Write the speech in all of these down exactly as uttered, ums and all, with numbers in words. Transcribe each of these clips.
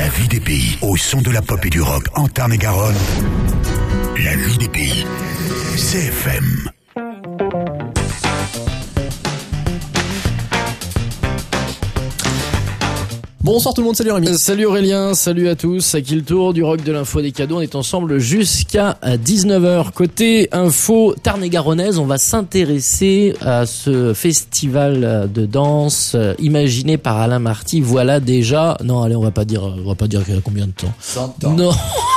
La vie des pays, au son de la pop et du rock en Tarn-et-Garonne. La vie des pays, C F M. Bonsoir tout le monde, salut Rémi. Euh, salut Aurélien, salut à tous. À qui le tour du rock de l'info des cadeaux. On est ensemble jusqu'à dix-neuf heures. Côté info Tarn-et-Garonnaise, on va s'intéresser à ce festival de danse imaginé par Alain Marty. Voilà déjà, non allez on va pas dire, on va pas dire combien de temps. cent ans. Non.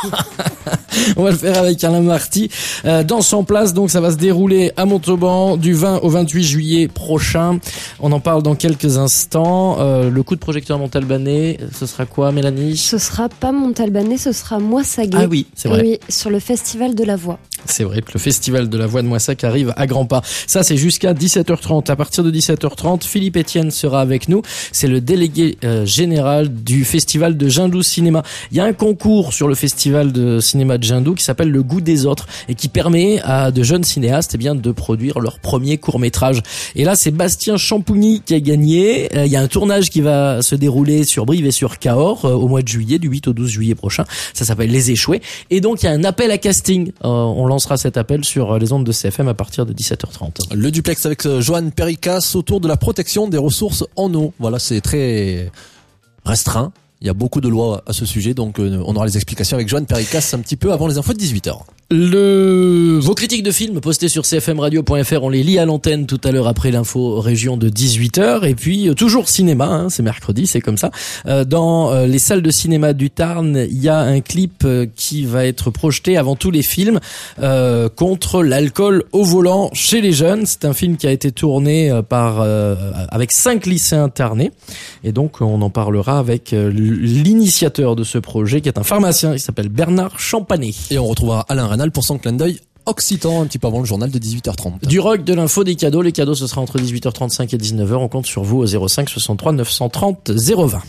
On va le faire avec Alain Marty. Euh, danse en place, donc ça va se dérouler à Montauban du vingt au vingt-huit juillet prochain. On en parle dans quelques instants. Euh, le coup de projecteur Montalbanais, ce sera quoi, Mélanie? Ce sera pas Montalbanais, ce sera Moissaguet. Ah oui, c'est vrai. Oui, sur le Festival de la Voix. C'est vrai que le Festival de la Voix de Moissac arrive à grands pas. Ça, c'est jusqu'à dix-sept heures trente. À partir de dix-sept heures trente, Philippe Etienne sera avec nous. C'est le délégué euh, général du Festival de Jindou Cinéma. Il y a un concours sur le Festival de cinéma de Jindou qui s'appelle Le Goût des Autres et qui permet à de jeunes cinéastes eh bien, de produire leur premier court-métrage. Et là, c'est Bastien Champougny qui a gagné. Euh, il y a un tournage qui va se dérouler sur Brive et sur Cahors euh, au mois de juillet, du huit au douze juillet prochain. Ça s'appelle Les Échoués. Et donc, il y a un appel à casting. Euh, on lancera cet appel sur les ondes de C F M à partir de dix-sept heures trente. Le duplex avec Joanne Pericas autour de la protection des ressources en eau. Voilà, c'est très restreint. Il y a beaucoup de lois à ce sujet, donc euh, on aura les explications avec Joanne Pericas un petit peu avant les infos de dix-huit heures. Le... Vos critiques de films postées sur c f m radio point f r, on les lit à l'antenne tout à l'heure après l'info région de dix-huit heures. Et puis, euh, toujours cinéma, hein, c'est mercredi, c'est comme ça. Euh, dans euh, les salles de cinéma du Tarn, il y a un clip euh, qui va être projeté avant tous les films euh, contre l'alcool au volant chez les jeunes. C'est un film qui a été tourné euh, par euh, avec cinq lycéens tarnais. Et donc, on en parlera avec euh, l'initiateur de ce projet, qui est un pharmacien, il s'appelle Bernard Champanet. Et on retrouvera Alain Rénal pour son clin d'œil occitan un petit peu avant le journal de dix-huit heures trente. Du rock, de l'info, des cadeaux. Les cadeaux, ce sera entre dix-huit heures trente-cinq et dix-neuf heures. On compte sur vous au zéro cinq soixante-trois neuf cent trente zéro vingt.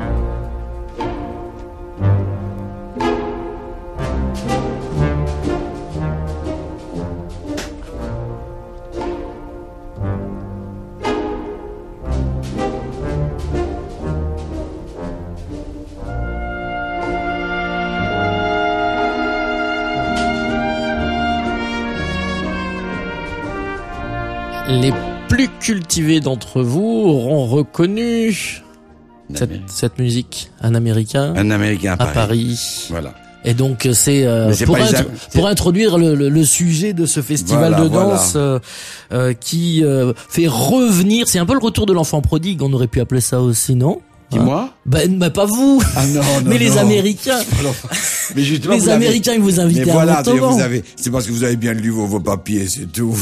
Les plus cultivés d'entre vous auront reconnu cette, cette musique. Un Américain. Un Américain à Paris. À Paris. Voilà. Et donc c'est, euh, c'est pour, int- int- pour introduire le, le, le sujet de ce festival voilà, de danse voilà. euh, euh, qui euh, fait revenir. C'est un peu le retour de l'enfant prodigue. On aurait pu appeler ça aussi, non? Dis-moi. Ben, bah, pas vous. Ah non, non, mais les non. Américains. Mais justement, les vous avez... Américains, ils vous invitent mais à voilà, Montauban. vous avez, c'est parce que vous avez bien lu vos, vos papiers, c'est tout.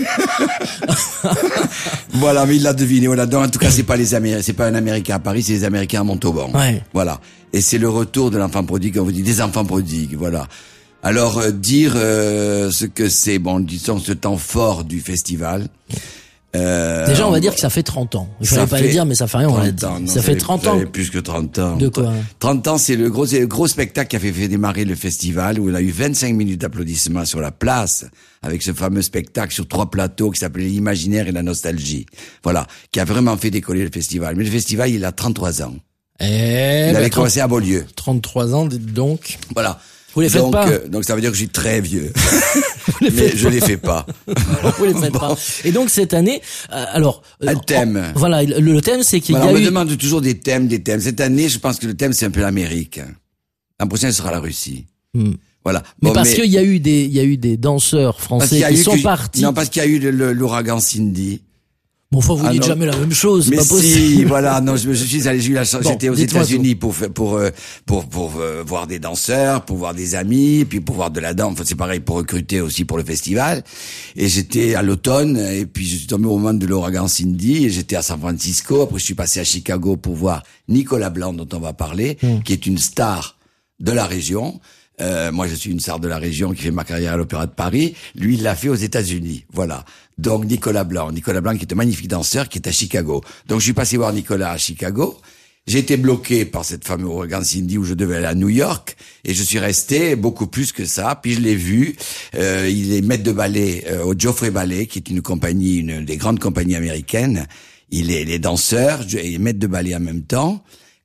Voilà, mais il l'a deviné. Voilà. Donc, en tout cas, c'est pas les Américains, c'est pas un Américain à Paris, c'est les Américains à Montauban. Ouais. Voilà. Et c'est le retour de l'enfant prodigue, on vous dit des enfants prodigues, voilà. Alors, euh, dire euh, ce que c'est, bon, disons ce temps fort du festival. Euh, Déjà, on va dire que ça fait trente ans. Il fallait pas le dire, mais ça fait rien, on l'a dit. ans, non, Ça fait trente ans. Plus que trente ans. De quoi? trente ans, c'est le gros, c'est le gros spectacle qui a fait, fait démarrer le festival, où on a eu vingt-cinq minutes d'applaudissements sur la place, avec ce fameux spectacle sur trois plateaux qui s'appelait l'imaginaire et la nostalgie. Voilà. Qui a vraiment fait décoller le festival. Mais le festival, il a trente-trois ans. Eh il ben, avait commencé à Beaulieu. trente-trois ans, dites donc. Voilà. Vous les faites donc, pas? euh, donc ça veut dire que je suis très vieux. les Mais faites je pas. les fais pas. Vous les faites Bon. pas. Et donc cette année, euh, alors euh, Un thème. en- voilà, le, le thème c'est qu'il Voilà, y on a me eu. demande toujours des thèmes, des thèmes. Cette année, je pense que le thème c'est un peu l'Amérique. L'an prochain, ce sera la Russie. Hmm. Voilà. Mais Bon, parce qu'il y a eu des, il y a eu des danseurs parce français qu'il y a qui eu sont que- partis. Non, parce qu'il y a eu le- le- l'ouragan Cindy. Bon, enfin, vous Ah dites non. jamais la même chose, c'est Mais pas si, possible. voilà, non, je, je suis allé, j'ai eu la chance, Bon, j'étais aux dites-moi États-Unis pour faire- pour euh, pour pour euh, voir des danseurs, pour voir des amis, puis pour voir de la danse. Enfin, c'est pareil pour recruter aussi pour le festival. Et j'étais à l'automne, et puis je suis tombé au moment de l'ouragan Cindy, et j'étais à San Francisco. Après, je suis passé à Chicago pour voir Nicolas Blanc, dont on va parler, Hmm. qui est une star de la région. Euh, moi, je suis une star de la région qui fait ma carrière à l'Opéra de Paris. Lui, il l'a fait aux États-Unis. Voilà. Donc, Nicolas Blanc. Nicolas Blanc, qui est un magnifique danseur, qui est à Chicago. Donc, je suis passé voir Nicolas à Chicago. J'ai été bloqué par cette fameuse ouragan Cindy où je devais aller à New York. Et je suis resté beaucoup plus que ça. Puis, je l'ai vu. Euh, il est maître de ballet euh, au Joffrey Ballet, qui est une compagnie, une des grandes compagnies américaines. Il est, il est danseur et maître de ballet en même temps.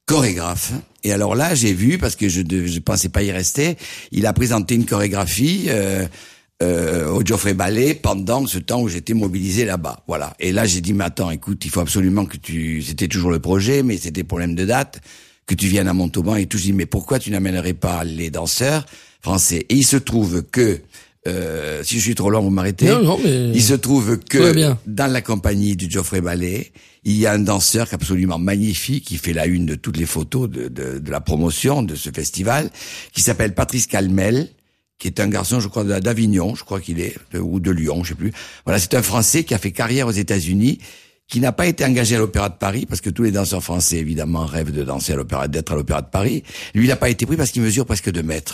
chorégraphe. Et alors là, j'ai vu, parce que je je pensais pas y rester, il a présenté une chorégraphie euh, euh, au Geoffrey Ballet pendant ce temps où j'étais mobilisé là-bas. Voilà. Et là, j'ai dit, mais attends, écoute, il faut absolument que tu... C'était toujours le projet, mais c'était problème de date, que tu viennes à Montauban et tout. Je dis, mais pourquoi tu n'amènerais pas les danseurs français? Et il se trouve que... Euh, si je suis trop long, vous m'arrêtez. Non, non, mais... Il se trouve que dans la compagnie du Geoffrey Ballet, il y a un danseur absolument magnifique qui fait la une de toutes les photos de, de, de la promotion de ce festival, qui s'appelle Patrice Calmel, qui est un garçon, je crois, d'Avignon, je crois qu'il est, de, ou de Lyon, je sais plus. Voilà, c'est un Français qui a fait carrière aux États-Unis, qui n'a pas été engagé à l'Opéra de Paris, parce que tous les danseurs français, évidemment, rêvent de danser à l'Opéra, d'être à l'Opéra de Paris. Lui, il n'a pas été pris parce qu'il mesure presque deux mètres.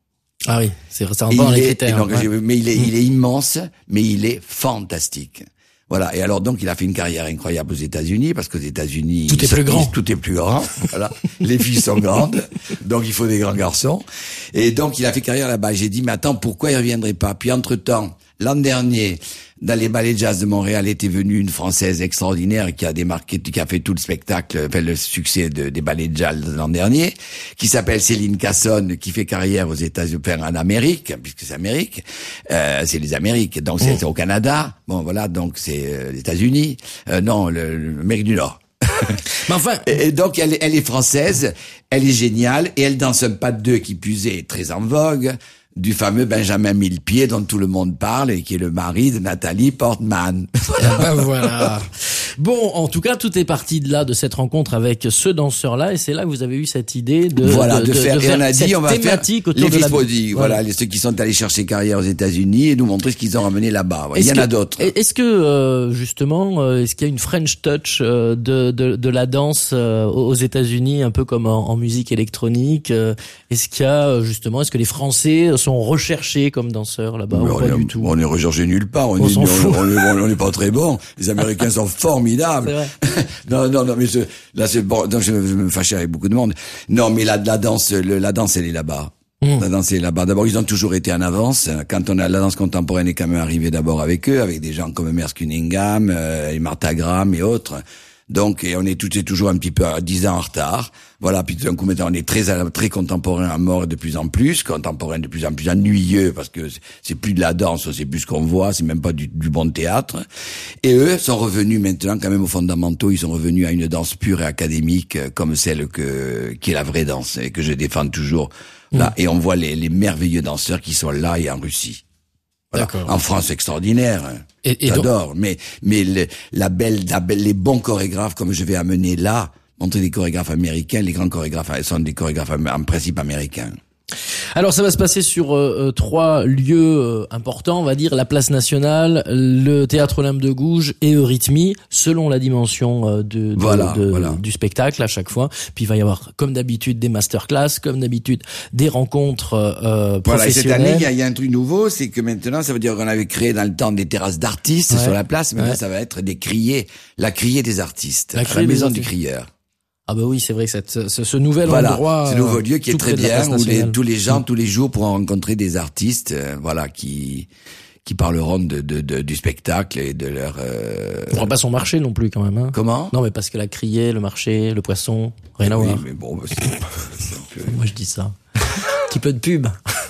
Ah oui, c'est ça rentre dans les critères. Ouais. Mais il est, il est immense, mais il est fantastique. Voilà. Et alors donc, il a fait une carrière incroyable aux États-Unis, parce qu'aux États-Unis tout est plus grand. Tout est plus grand. Voilà. Les filles sont grandes, donc il faut des grands garçons. Et donc, il a fait carrière là-bas. J'ai dit, mais attends, pourquoi il reviendrait pas? Puis entre-temps, l'an dernier, dans les ballets de jazz de Montréal, était venue une Française extraordinaire qui a démarqué, qui a fait tout le spectacle, fait le succès de, des ballets de jazz l'an dernier, qui s'appelle Céline Cassonne, qui fait carrière aux États-Unis, en Amérique, puisque c'est Amérique, euh, c'est les Amériques, donc c'est, c'est au Canada, bon voilà, donc c'est euh, les États-Unis, euh, non, l'Amérique du Nord. Mais enfin, et donc elle, elle est française, elle est géniale, et elle danse un pas de deux qui plus est très en vogue, du fameux Benjamin Millepied dont tout le monde parle et qui est le mari de Nathalie Portman. Ben voilà. Bon, en tout cas, tout est parti de là, de cette rencontre avec ce danseur-là, et c'est là que vous avez eu cette idée de, voilà, de, de, de faire, de et faire on a dit, cette on va thématique faire autour les de la Fisprodigues, voilà, voilà les, ceux qui sont allés chercher carrière aux États-Unis et nous montrer ce qu'ils ont ramené là-bas. Il y en que, a d'autres. Est-ce que euh, justement, euh, est-ce qu'il y a une French touch euh, de, de de la danse euh, aux États-Unis, un peu comme en, en musique électronique euh, Est-ce qu'il y a justement, est-ce que les Français sont recherchés comme danseurs là-bas ou pas est, du tout? On est recherché nulle part. On, on est, s'en on, fout. On, on, on, on est pas très bon. Les Américains sont formidables. C'est vrai. non, non, non, mais ce, là, c'est bon. Donc je, je me fâchais avec beaucoup de monde. Non, mais la, la danse, le, la danse, elle est là-bas. Mmh. La danse est là-bas. D'abord, ils ont toujours été en avance. Quand on a la danse contemporaine est quand même arrivée d'abord avec eux, avec des gens comme Merce Cunningham, euh, et Martha Graham et autres. Donc, et on est tout, toujours un petit peu à dix ans en retard. Voilà, puis d'un coup, maintenant, on est très, très contemporain à mort de plus en plus, contemporain de plus en plus ennuyeux, parce que c'est plus de la danse, c'est plus ce qu'on voit, c'est même pas du, du bon théâtre. Et eux sont revenus maintenant, quand même, aux fondamentaux, ils sont revenus à une danse pure et académique, comme celle que, qui est la vraie danse, et que je défends toujours. Là, mmh. Et on voit les, les merveilleux danseurs qui sont là et en Russie. Voilà. En France, extraordinaire. Et, et J'adore. Donc... Mais, mais le, la belle, la belle, les bons chorégraphes, comme je vais amener là, montrer des chorégraphes américains, les grands chorégraphes sont des chorégraphes en principe américains. Alors ça va se passer sur euh, trois lieux euh, importants, on va dire la place nationale, le théâtre Olympe de Gouges et Eurythmie, selon la dimension euh, de, de, voilà, de voilà. du spectacle à chaque fois. Puis il va y avoir comme d'habitude des masterclass, comme d'habitude des rencontres euh, professionnelles. Voilà, et cette année il y a, il y a un truc nouveau, c'est que maintenant ça veut dire qu'on avait créé dans le temps des terrasses d'artistes ouais. sur la place, maintenant ouais. ça va être des criers, la criée des artistes, la, la maison du crieur. Ah bah oui, c'est vrai que cette, ce, ce nouvel voilà, endroit, ce nouveau lieu qui est très bien, où les, tous les gens, mmh. tous les jours pourront rencontrer des artistes, euh, voilà, qui qui parleront de, de, de du spectacle et de leur. Euh... On fera pas son marché non plus quand même. Hein. Comment? Non, mais parce que la criée, le marché, le poisson, rien à oui, voir. Mais bon, bah, c'est, c'est peu... Moi je dis ça. Un petit peu de pub.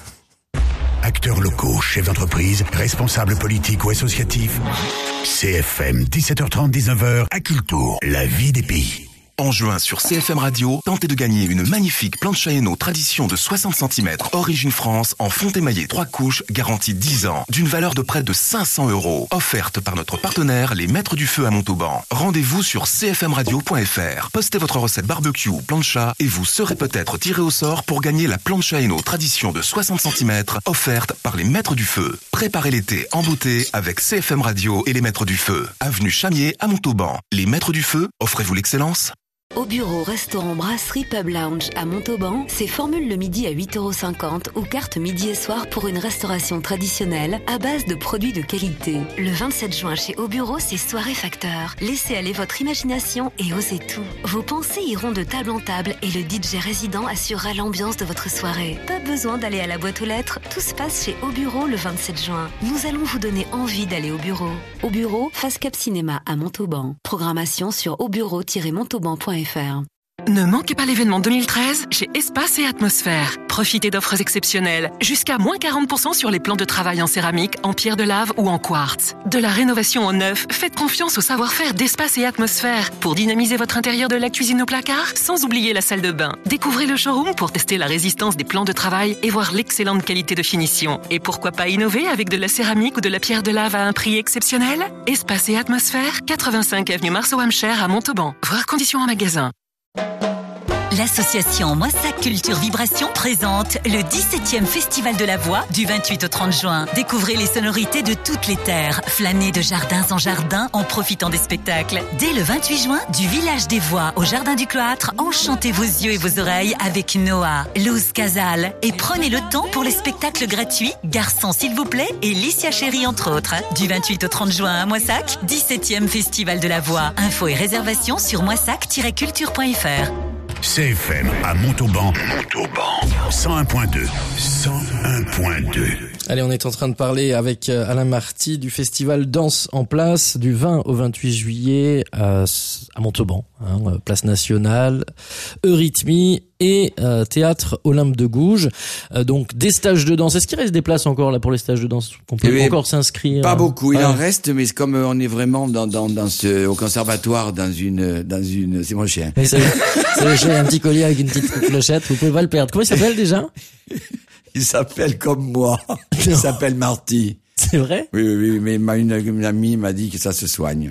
Acteurs locaux, chefs d'entreprise, responsables politiques ou associatifs. C F M, dix-sept heures trente, dix-neuf heures, à Cultour, la vie des pays. En juin sur C F M Radio, tentez de gagner une magnifique planche à Hainaut tradition de soixante centimètres, origine France, en fonte émaillée trois couches, garantie dix ans, d'une valeur de près de cinq cents euros, offerte par notre partenaire, les Maîtres du Feu à Montauban. Rendez-vous sur c f m radio point f r. Postez votre recette barbecue ou plancha et vous serez peut-être tiré au sort pour gagner la planche à Hainaut tradition de soixante centimètres, offerte par les Maîtres du Feu. Préparez l'été en beauté avec C F M Radio et les Maîtres du Feu. Avenue Chamier à Montauban. Les Maîtres du Feu, offrez-vous l'excellence? Au bureau, restaurant, brasserie, pub lounge à Montauban, c'est formule le midi à huit euros cinquante ou carte midi et soir pour une restauration traditionnelle à base de produits de qualité. Le vingt-sept juin chez Au bureau, c'est soirée facteur. Laissez aller votre imagination et osez tout. Vos pensées iront de table en table et le D J résident assurera l'ambiance de votre soirée. Pas besoin d'aller à la boîte aux lettres, tout se passe chez Au bureau le vingt-sept juin. Nous allons vous donner envie d'aller au bureau. Au bureau, face Cap Cinéma à Montauban. Programmation sur au bureau tiret montauban point f r. Ne manquez pas l'événement deux mille treize chez Espace et Atmosphère. Profitez d'offres exceptionnelles. Jusqu'à moins quarante pour cent sur les plans de travail en céramique, en pierre de lave ou en quartz. De la rénovation au neuf, faites confiance au savoir-faire d'Espace et Atmosphère pour dynamiser votre intérieur de la cuisine au placard, sans oublier la salle de bain. Découvrez le showroom pour tester la résistance des plans de travail et voir l'excellente qualité de finition. Et pourquoi pas innover avec de la céramique ou de la pierre de lave à un prix exceptionnel? Espace et Atmosphère, quatre-vingt-cinq avenue Marceau-Hampshire à Montauban. Voir conditions en magasin. L'association Moissac Culture Vibration présente le dix-septième Festival de la Voix du vingt-huit au trente juin. Découvrez les sonorités de toutes les terres. Flânez de jardins en jardin en profitant des spectacles. Dès le vingt-huit juin, du Village des Voix au Jardin du Cloître, enchantez vos yeux et vos oreilles avec Noah, Luz Casal. Et prenez le temps pour les spectacles gratuits Garçon s'il vous plaît et Licia Chérie entre autres. Du vingt-huit au trente juin à Moissac, dix-septième Festival de la Voix. Infos et réservations sur moissac tiret culture point f r. C F M à Montauban, Montauban, cent un point deux, cent un point deux. Allez, on est en train de parler avec Alain Marty du festival Danse en Place du vingt au vingt-huit juillet à, à Montauban, hein, place nationale, Eurythmie et euh, théâtre Olympe de Gouges. Euh, donc des stages de danse. Est-ce qu'il reste des places encore là pour les stages de danse qu'on peut mais encore s'inscrire? Pas beaucoup, il ouais. en reste, mais comme on est vraiment dans dans dans ce au conservatoire, dans une dans une, c'est mon chien. C'est le chien, un petit collier avec une petite clochette. Vous pouvez pas le perdre. Comment il s'appelle déjà? Il s'appelle comme moi. Il Non. s'appelle Marty. C'est vrai? Oui, oui, oui, mais ma, une, une amie m'a dit que ça se soigne.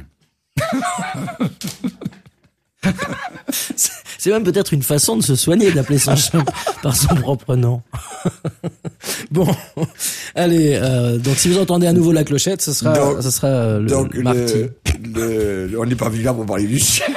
C'est même peut-être une façon de se soigner d'appeler son chien par son propre nom. Bon, allez, euh, donc si vous entendez à nouveau la clochette, ce sera, donc, ce sera le donc Marty. Le, le, on n'est pas venu là pour parler du chien.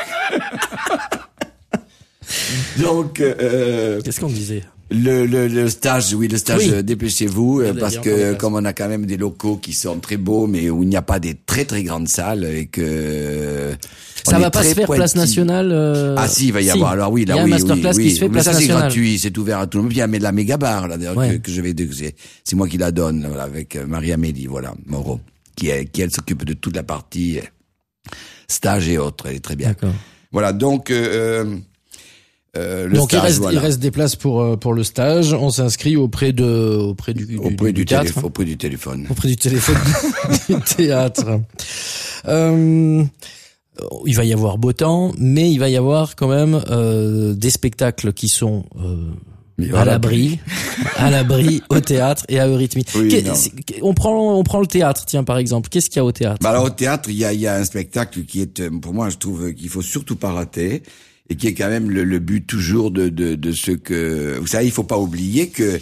Donc, euh, qu'est-ce qu'on disait? Le, le, le stage, oui, le stage, oui. Dépêchez-vous, euh, parce que comme on a quand même des locaux qui sont très beaux, mais où il n'y a pas des très très grandes salles et que ça va pas se faire pointis. Place nationale. Euh... Ah si, il va y si. avoir. Alors oui, là, il y a oui, un masterclass oui, qui oui. se fait mais place ça nationale. C'est gratuit, c'est ouvert à tout le monde. Il y a de la méga bar là, d'ailleurs, ouais. que, que je vais, c'est, c'est moi qui la donne voilà, avec Marie-Amélie, voilà, Moreau, qui est, qui elle s'occupe de toute la partie stage et autres. Elle est très bien. D'accord. Voilà, donc. Euh, Euh, le Donc stage, il reste, voilà. il reste des places pour pour le stage. On s'inscrit auprès de auprès du, du auprès du, du théâtre, téléphone, auprès du téléphone, auprès du téléphone du théâtre. Euh, il va y avoir beau temps, mais il va y avoir quand même euh, des spectacles qui sont euh, à l'abri, à l'abri au théâtre et à Eurythmie. Oui, on prend on prend le théâtre, tiens par exemple. Qu'est-ce qu'il y a au théâtre? Bah alors au théâtre, il y a il y a un spectacle qui est, pour moi, je trouve qu'il faut surtout pas rater. Et qui est quand même le, le but toujours de, de, de ce que... Vous savez, il faut pas oublier que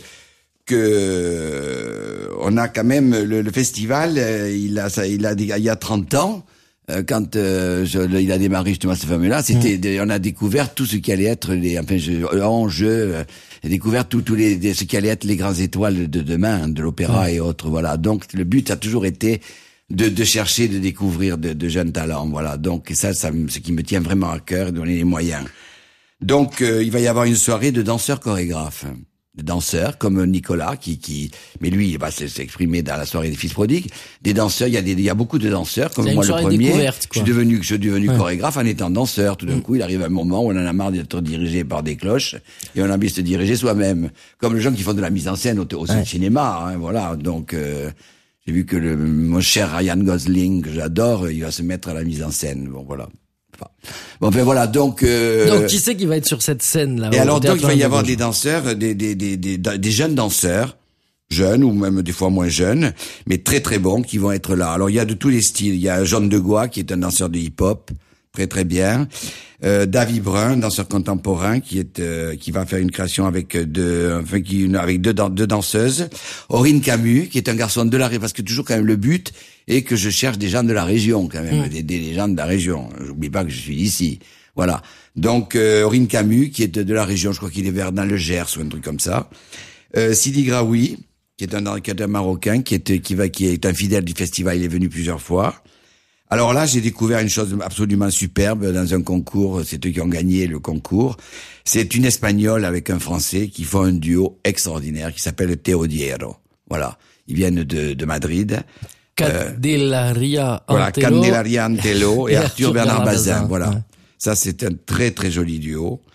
que on a quand même le, le festival, il a ça, il a il y a trente ans, quand euh, je, il a démarré justement ce fameux-là, c'était mmh. on a découvert tout ce qui allait être les enfin je, en jeu, découvert tout tous les ce qui allait être les grandes étoiles de demain, de l'opéra mmh. et autres. Voilà. Donc le but a toujours été de, de chercher, de découvrir de, de jeunes talents, voilà. Donc ça, ça, ce qui me tient vraiment à cœur, donner les moyens. Donc euh, il va y avoir une soirée de danseurs chorégraphes, de danseurs comme Nicolas, qui, qui, mais lui, il va s'exprimer dans la soirée des Fils Prodigues. Des danseurs, il y a des, il y a beaucoup de danseurs, comme moi le premier. Je suis devenu, je suis devenu ouais. chorégraphe en étant danseur. Tout d'un mmh. coup, il arrive un moment où on en a marre d'être dirigé par des cloches et on a envie de se diriger soi-même, comme les gens qui font de la mise en scène au, au ouais. cinéma, hein, voilà. Donc euh, j'ai vu que le, mon cher Ryan Gosling, que j'adore, il va se mettre à la mise en scène. Bon, voilà. Bon, ben voilà, donc... Euh, donc, qui c'est qui va être sur cette scène-là? Et alors, donc, il va y avoir des danseurs, des, des, des, des, des jeunes danseurs, jeunes ou même des fois moins jeunes, mais très très bons, qui vont être là. Alors, il y a de tous les styles. Il y a John Degois, qui est un danseur de hip-hop, très très bien. Euh, David Brun, danseur contemporain, qui est euh, qui va faire une création avec deux, enfin qui une, avec deux, deux danseuses. Aurine Camus, qui est un garçon de la région, parce que toujours quand même le but est que je cherche des gens de la région quand même, mmh. des, des gens de la région. J'oublie pas que je suis d'ici, voilà. Donc euh, Aurine Camus, qui est de, de la région, je crois qu'il est vers dans le Gers ou un truc comme ça. Euh, Sidi Graoui, qui est un qui est un Marocain, qui est qui va qui est un fidèle du festival, il est venu plusieurs fois. Alors là, j'ai découvert une chose absolument superbe dans un concours, c'est eux qui ont gagné le concours. C'est une Espagnole avec un Français qui font un duo extraordinaire qui s'appelle Teodiero. Voilà, ils viennent de, de Madrid. Candelaria Antelo. Voilà, Candelaria Antelo et, et Arthur, Arthur Bernard, Bernard Bazin, Bazin. voilà. Ouais. Ça, c'est un très très joli duo.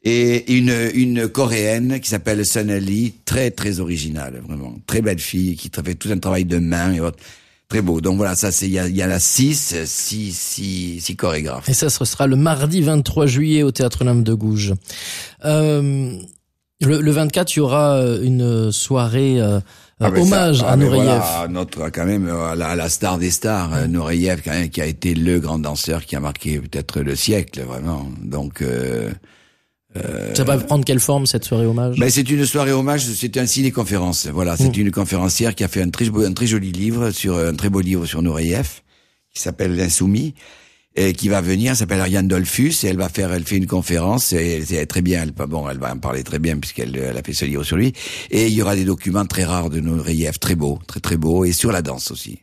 Et une, une coréenne qui s'appelle Sun Lee, très très originale, vraiment. Très belle fille, qui fait tout un travail de main et autres. Très beau. Donc voilà, ça c'est, il y a, il y a la six, six, six, six chorégraphes. Et ça, ce sera le mardi vingt-trois juillet au Théâtre L'Âme de Gouges. Euh, le, le vingt-quatre, il y aura une soirée, euh, ah ben hommage ça, à ah Nureyev. Voilà, notre, quand même, à la, à la star des stars, mmh. Nureyev, quand même, qui a été le grand danseur qui a marqué peut-être le siècle, vraiment. Donc, euh, Euh, ça va prendre quelle forme cette soirée hommage? Ben c'est une soirée hommage, c'est un ciné-conférence. Voilà, c'est mmh. une conférencière qui a fait un très beau, un très joli livre sur un très beau livre sur Nureyev qui s'appelle L'Insoumis et qui va venir. Elle s'appelle Ariane Dolphus et elle va faire, elle fait une conférence et c'est très bien. Elle, bon, elle va en parler très bien puisqu'elle elle a fait ce livre sur lui. Et il y aura des documents très rares de Nureyev, très beaux, très très beaux et sur la danse aussi.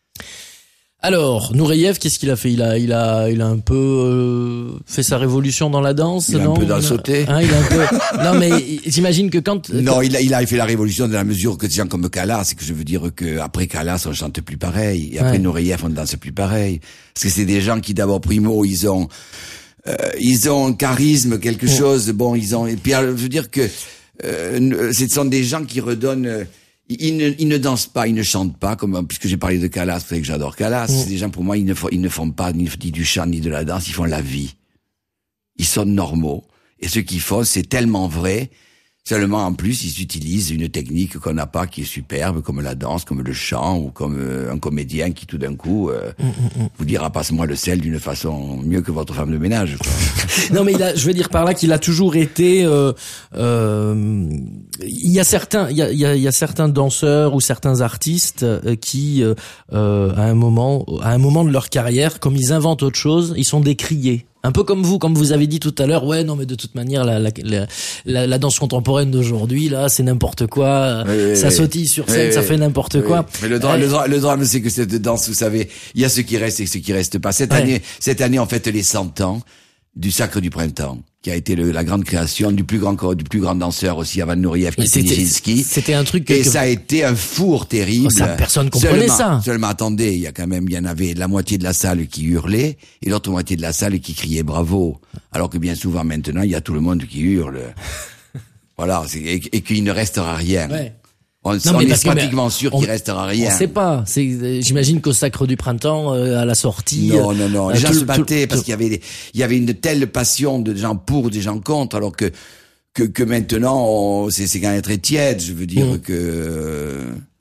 Alors, Nureyev, qu'est-ce qu'il a fait? Il a, il a, il a un peu euh, fait sa révolution dans la danse, il a non? un peu dans le sauté. Hein, il a un peu. Non, mais j'imagine que quand. Non, il a, il a fait la révolution dans la mesure que des gens comme Callas, c'est que je veux dire que après Callas, on chante plus pareil, et après ouais. Nureyev, on danse plus pareil, parce que c'est des gens qui d'abord primo, ils ont, euh, ils ont un charisme, quelque oh. chose. Bon, ils ont. Et puis, je veux dire que euh, ce sont des gens qui redonnent. Euh, Ils ne, ils ne dansent pas, ils ne chantent pas, comme puisque j'ai parlé de Callas, vous savez que j'adore Callas. Mmh. C'est des gens, pour moi, ils ne font, ils ne font pas ni, ni du chant ni de la danse, ils font la vie. Ils sont normaux. Et ce qu'ils font, c'est tellement vrai. Seulement, en plus, ils utilisent une technique qu'on n'a pas, qui est superbe, comme la danse, comme le chant, ou comme euh, un comédien qui, tout d'un coup, euh, mmh, mmh. vous dira passe-moi le sel d'une façon mieux que votre femme de ménage. Quoi. Non, mais il a, je veux dire par là qu'il a toujours été. Euh, euh, il y a certains, il y a, il y a, il y a certains danseurs ou certains artistes euh, qui, euh, à un moment, à un moment de leur carrière, comme ils inventent autre chose, ils sont décriés. Un peu comme vous, comme vous avez dit tout à l'heure, ouais, non, mais de toute manière, la, la, la, la danse contemporaine d'aujourd'hui, là, c'est n'importe quoi. Oui, oui, ça oui. sautille sur scène, oui, ça fait n'importe oui. quoi. Mais le drame, euh, le drame, le drame, c'est que cette danse, vous savez, il y a ceux qui restent et ceux qui restent pas. Cette ouais. année, cette année, on fête les cent ans du Sacre du Printemps, qui a été le, la grande création du plus grand du plus grand danseur aussi avant Nureyev, qui était Nijinsky. C'était un truc que, et que... ça a été un four terrible. Oh, ça, personne comprenait seulement, ça. Seulement, attendez, il y a quand même, il y en avait la moitié de la salle qui hurlait et l'autre moitié de la salle qui criait bravo. Alors que bien souvent maintenant, il y a tout le monde qui hurle. Voilà, c'est, et, et qu'il ne restera rien. Ouais. On, non, on est pratiquement sûr qu'il restera rien. On sait pas. C'est, j'imagine qu'au Sacre du Printemps, euh, à la sortie. Non, non, non. Les gens se battaient parce qu'il y avait des, il y avait une telle passion de gens pour, des gens contre, alors que, que, que maintenant, on, c'est, c'est quand même très tiède. Je veux dire mmh. que.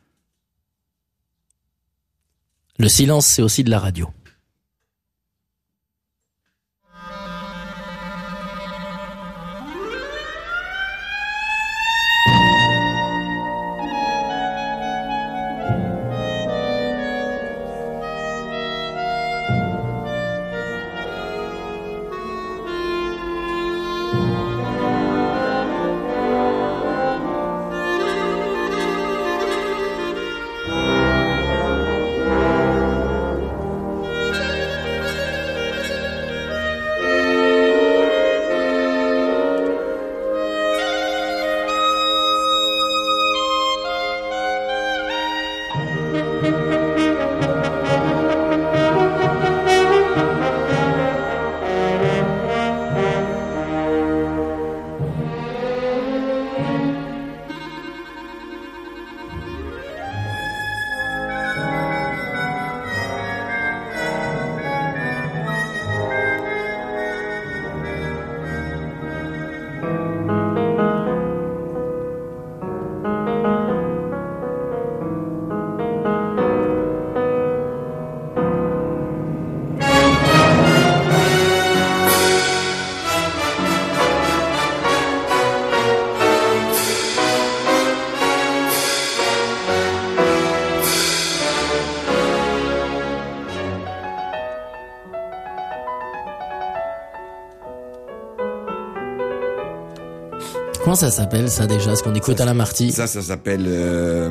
Le silence, c'est aussi de la radio. Comment ça s'appelle ça déjà, ce qu'on écoute à la Marty? Ça, ça s'appelle euh,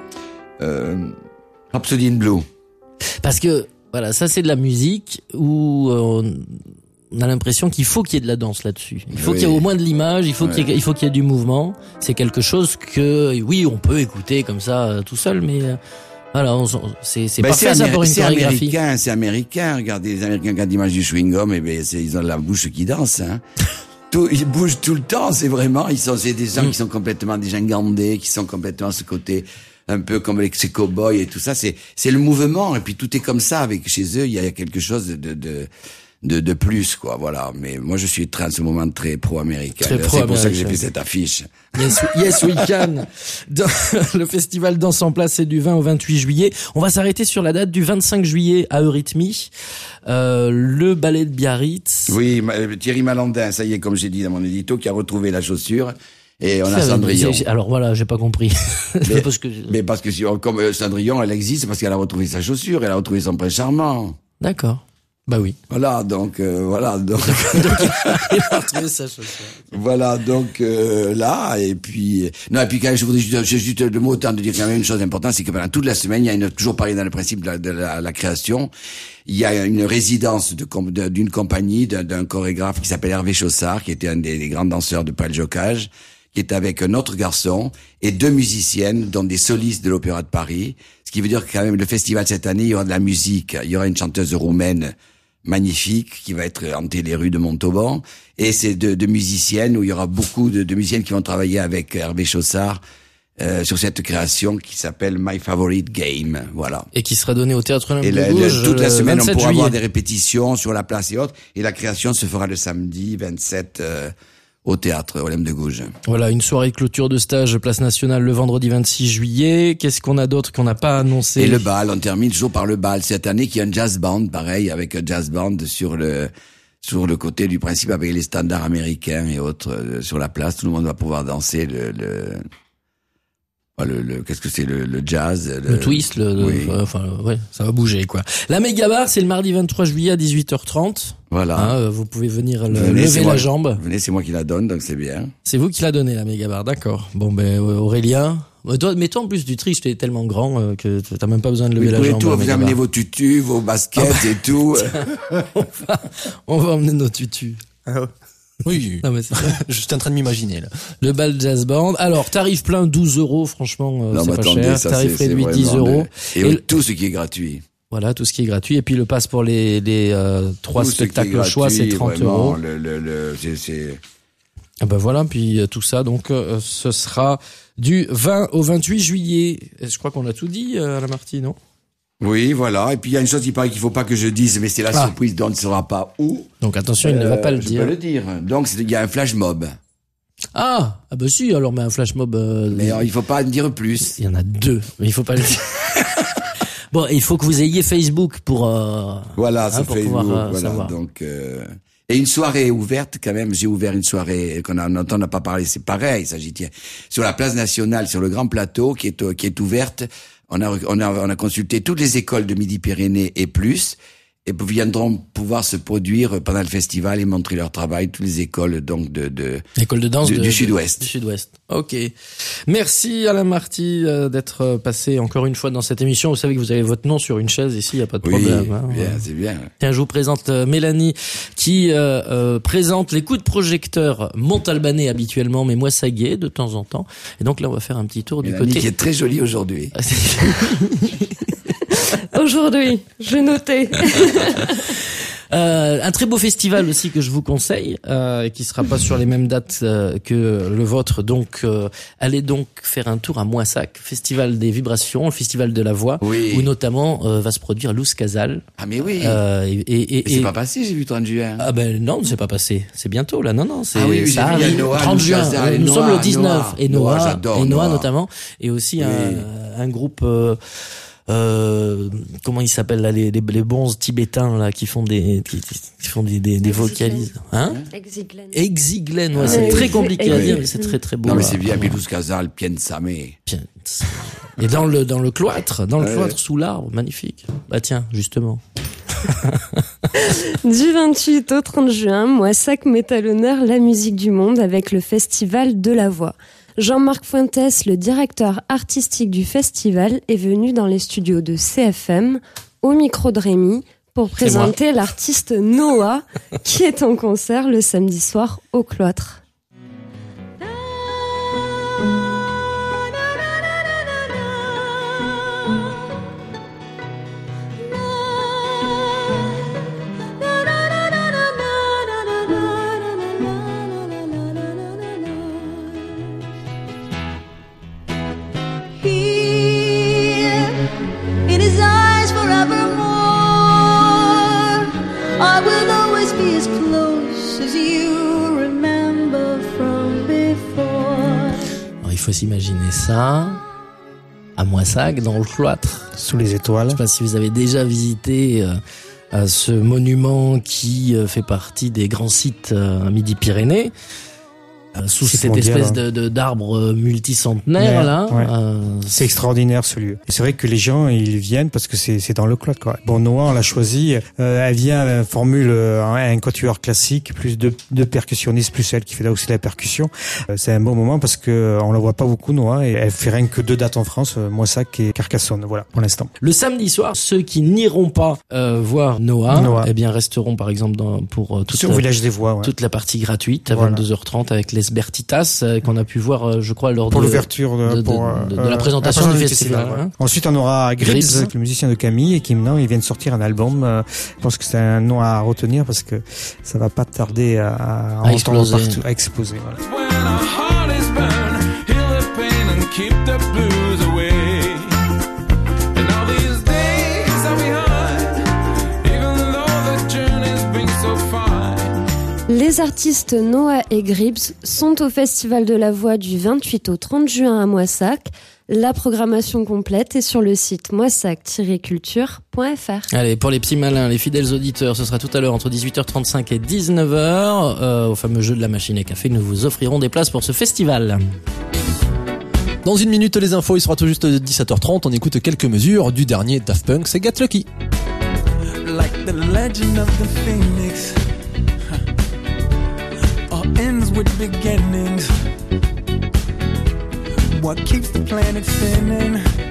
euh, Rhapsody in Blue. Parce que voilà, ça c'est de la musique où euh, on a l'impression qu'il faut qu'il y ait de la danse là-dessus. Il faut oui. qu'il y ait au moins de l'image, il faut ouais. qu'il y ait, il faut qu'il y ait du mouvement. C'est quelque chose que oui, on peut écouter comme ça euh, tout seul, mais euh, voilà, on, c'est c'est ben parfait c'est ça pour une c'est chorégraphie. C'est américain, c'est américain. Regardez les Américains quand ils mangent du chewing-gum, et ben c'est, ils ont la bouche qui danse. Hein. tout, ils bougent tout le temps. C'est vraiment, ils sont, c'est des gens Mm. qui sont complètement des gens gandés, qui sont complètement à ce côté, un peu comme avec ces cow-boys et tout ça. C'est, c'est le mouvement. Et puis tout est comme ça. Avec chez eux, il y a quelque chose de, de, de De, de plus, quoi, voilà. Mais moi, je suis très, en ce moment très pro-américain. Très C'est pour ça que j'ai pro-américain. fait cette affiche. Yes, yes we can. Dans le festival Danse en place, c'est du vingt au vingt-huit juillet. On va s'arrêter sur la date du vingt-cinq juillet à Eurythmie. Euh, le ballet de Biarritz. Oui, ma- Thierry Malandin, ça y est, comme j'ai dit dans mon édito, qui a retrouvé la chaussure. Et on Qui a avait- Cendrillon. j'ai- Alors voilà, j'ai pas compris. Mais, Parce que mais parce que si, on- comme euh, Cendrillon, elle existe parce qu'elle a retrouvé sa chaussure, elle a retrouvé son prince charmant. D'accord. Bah oui. Voilà, donc, euh, voilà, donc, Il a retrouvé sa chaussure. voilà, donc, euh, là, et puis, non, et puis quand même, je voudrais juste, j'ai juste le mot autant de dire quand même une chose importante, c'est que pendant toute la semaine, il y a une, toujours pareil dans le principe de la, de la, la création, il y a une résidence de, com- de- d'une compagnie, d'un, d'un chorégraphe qui s'appelle Hervé Chaussard, qui était un des, des grands danseurs de Paul Jocage, qui est avec un autre garçon et deux musiciennes, dont des solistes de l'Opéra de Paris. Ce qui veut dire que quand même, le festival cette année, il y aura de la musique. Il y aura une chanteuse roumaine magnifique qui va être hantée les rues de Montauban. Et c'est deux, deux musiciennes où il y aura beaucoup de, de musiciennes qui vont travailler avec Hervé Chaussard euh, sur cette création qui s'appelle My Favorite Game. Voilà. Et qui sera donné au Théâtre Et Olympique la- de la- Gauge toute la le semaine, on vingt-sept pourra juillet. avoir des répétitions sur la place et autres. Et la création se fera le samedi vingt-sept euh, au Théâtre Olympique de Gouges. Voilà, une soirée de clôture de stage Place Nationale le vendredi vingt-six juillet. Qu'est-ce qu'on a d'autre qu'on n'a pas annoncé? Et le bal, on termine toujours par le bal. Cette année, qu'il y a un jazz band, pareil, avec un jazz band sur le sur le côté du principe avec les standards américains et autres euh, sur la place. Tout le monde va pouvoir danser le le, ah, le, le- qu'est-ce que c'est le, le jazz, Le twist, le, le- oui. enfin, ouais, ça va bouger, quoi. La méga bar, c'est le mardi vingt-trois juillet à dix-huit heures trente. Voilà. Hein, euh, vous pouvez venir le- Venez, c'est lever moi- la jambe. Venez, c'est moi qui la donne, donc c'est bien. C'est vous qui l'a donné, la méga bar, d'accord. Bon, ben, euh, Aurélien. Euh, toi, mais toi, en plus du tri, t'es tellement grand euh, que t'as même pas besoin de lever Vous la pouvez jambe. tout, à la vous méga amenez bar. vos tutus, vos baskets et tout. on, va, on va emmener nos tutus. Oui. Non, mais c'est vrai. Je suis en train de m'imaginer, là. Le bal jazz band. Alors, tarif plein douze euros, franchement, euh, Non, c'est mais pas attendez, cher. ça, Tarif c'est- c'est réduit dix vraiment euros. le- Et, Et le- tout ce qui est gratuit. Voilà, tout ce qui est gratuit. Et puis le passe pour les, les euh, trois Tout ce qui est spectacles au choix, c'est gratuit, trente vraiment, euros. Le, le, le, c'est, c'est... Ah ben voilà, puis euh, tout ça, donc euh, ce sera du vingt au vingt-huit juillet. Et je crois qu'on a tout dit euh, à la Marty, non? Oui, voilà. Et puis il y a une chose qui paraît qu'il faut pas que je dise, mais c'est la Ah. surprise dont on ne saura pas où. Donc attention, il ne va Euh, pas le je dire. peux le dire. Donc c'est- il y a un flash mob, Ah, ah bah si, alors mais un flash mob. euh, mais euh, il faut pas en dire plus. il y en a deux, mais il faut pas le dire. Bon, il faut que vous ayez Facebook pour. Euh, Voilà, hein, ça pour fait pouvoir euh, voilà. savoir. Donc euh, et une soirée ouverte quand même. J'ai ouvert une soirée qu'on a, dont on n'a pas parlé. C'est pareil, ça j'y tiens. Sur la place nationale, sur le grand plateau qui est qui est ouverte. On a on a on a consulté toutes les écoles de Midi-Pyrénées et plus. Et viendront pouvoir se produire pendant le festival et montrer leur travail, toutes les écoles donc de, de École de danse du, de- du de- sud-ouest. Du sud-ouest. Ok. Merci Alain Marty euh, d'être passé encore une fois dans cette émission. Vous savez que vous avez votre nom sur une chaise ici, il y a pas de Oui, problème. hein. bien, c'est bien. Tiens, je vous présente euh, Mélanie qui euh, euh, présente les coups de projecteur Montalbanais habituellement, mais moi Saguet de temps en temps. Et donc là, on va faire un petit tour Mélanie du côté. qui est très jolie aujourd'hui. Aujourd'hui, je notais. Euh, un très beau festival aussi que je vous conseille, euh, qui sera pas sur les mêmes dates euh, que le vôtre. Donc, euh, allez donc faire un tour à Moissac, festival des vibrations, le festival de la voix, Oui. où notamment euh, va se produire Luz Casal. Ah mais oui. Euh, et, et, et- Mais c'est et- pas passé, j'ai vu trente juin. Ah ben non, c'est pas passé. C'est bientôt là. Non non, c'est Ah oui, oui, j'ai ça vu, il y a arrive. Noah, trente Luz juin. Casal et Nous Noah, sommes le dix-neuf Noah. et Noah, Noah j'adore et Noah Noah. notamment et aussi Oui. un, un groupe euh, euh, comment ils s'appellent là les, les les bons tibétains là qui font des qui, qui font des des, des Exiglen. vocalises. Hein? Exiglen. Exiglen, ouais, Ah, c'est oui. très compliqué à Oui. dire mais c'est très très beau. Non mais là. c'est bien, Pilous Casal, Piensame. Bien. Et dans le dans le cloître, dans le Ouais. cloître sous l'arbre, magnifique. Bah tiens, justement. Du vingt-huit au trente juin, Moissac met à l'honneur la musique du monde avec le Festival de la Voix. Jean-Marc Fuentes, le directeur artistique du festival, est venu dans les studios de C F M, au micro de Rémi, pour présenter l'artiste Noah, qui est en concert le samedi soir au Cloître. faut s'imaginer ça à Moissac, dans le cloître. Sous les étoiles. Je sais pas si vous avez déjà visité euh, euh, ce monument qui euh, fait partie des grands sites euh, Midi-Pyrénées. Euh, sous C'est cette mondial, espèce hein. de, de d'arbre multicentenaire Ouais, là. ouais. Euh, C'est extraordinaire ce lieu. Et c'est vrai que les gens ils viennent parce que c'est c'est dans le cloître quoi. Bon Noah on l'a choisi, euh, elle vient euh, formule euh, un quatuor classique plus deux deux percussionnistes plus elle qui fait là aussi la percussion. Euh, c'est un bon moment parce que euh, on la voit pas beaucoup Noah et elle fait rien que deux dates en France, euh, Moissac et Carcassonne. Voilà pour l'instant. Le samedi soir, ceux qui n'iront pas euh, voir Noah, Noah. eh bien resteront par exemple dans, pour euh, toute, C'est au village des voix. Ouais. toute la partie gratuite à Voilà. vingt-deux heures trente avec les Bertitas euh, qu'on a pu voir, euh, je crois, lors Pour de, l'ouverture de, de, de, pour, de- de euh, la présentation la du du festival. ouais. hein. Ensuite, on aura Gribbs, Gribbs. avec le musicien de Camille, et qui maintenant, il vient de sortir un album. Euh, je pense que c'est un nom à retenir parce que ça va pas tarder à, à, À entendre exploser. partout, à exploser. Voilà. When our heart is burned, heal the pain and keep the blues away. And all these days are behind, even though the journey's been so fine. Les artistes Noah et Gribbs sont au Festival de la Voix du vingt-huit au trente juin à Moissac. La programmation complète est sur le site moissac tiret culture point f r. Allez, pour les petits malins, les fidèles auditeurs, ce sera tout à l'heure entre dix-huit heures trente-cinq et dix-neuf heures. Euh, au fameux jeu de la machine à café, nous vous offrirons des places pour ce festival. Dans une minute, les infos, il sera tout juste dix-sept heures trente. On écoute quelques mesures du dernier Daft Punk, c'est Get Lucky. Like the legend of the phoenix, huh. All ends with beginnings. What keeps the planet spinning?